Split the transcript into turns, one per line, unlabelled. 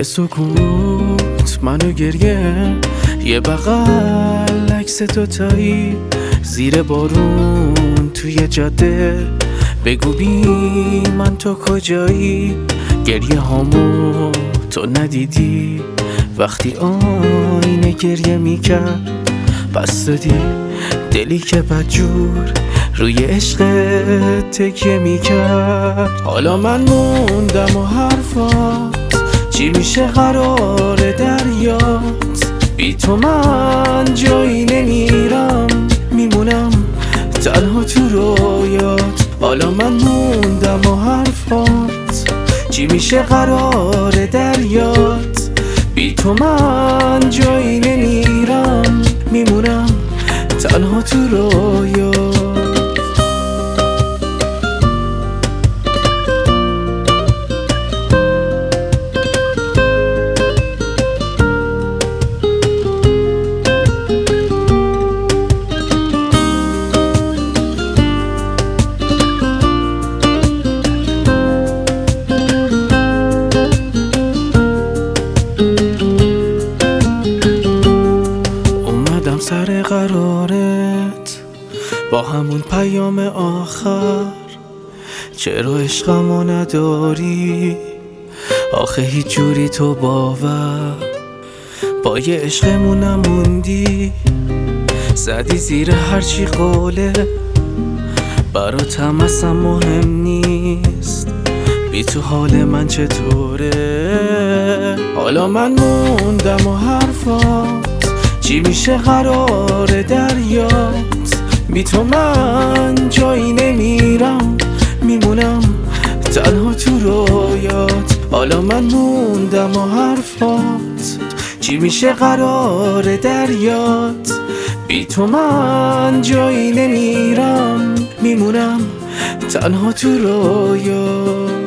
سکوت منو گریه، یه بغل عکس تو تایی زیر بارون توی جاده. بگو بی من تو کجایی؟ گریه هامو تو ندیدی وقتی آینه گریه میکرد؟ پس دادی دلی که بدجور روی عشق تکیه میکرد. حالا من موندم و حرفات چی میشه قرار دریات؟ بی تو من جایی نمیرم، میمونم تنها تو رویات. حالا من موندم و حرفات چی میشه قرار دریات؟ بی تو من جایی نمیرم، میمونم تنها تو رویات. سر قرارت با همون پیام آخر، چرا عشقمو نداری؟ آخه هیچ جوری تو باور با یه عشقمون نموندی. زدی زیر هرچی قوله براتم اصلا مهم نیست، بی تو حال من چطوره؟ حالا من موندم و حرفات چی میشه قرار دریات؟ بی تو من جایی نمیرم، میمونم تنها تو رویات. حالا من موندم و حرفات چی میشه قرار دریات؟ بی تو من جایی نمیرم، میمونم تنها تو رویات.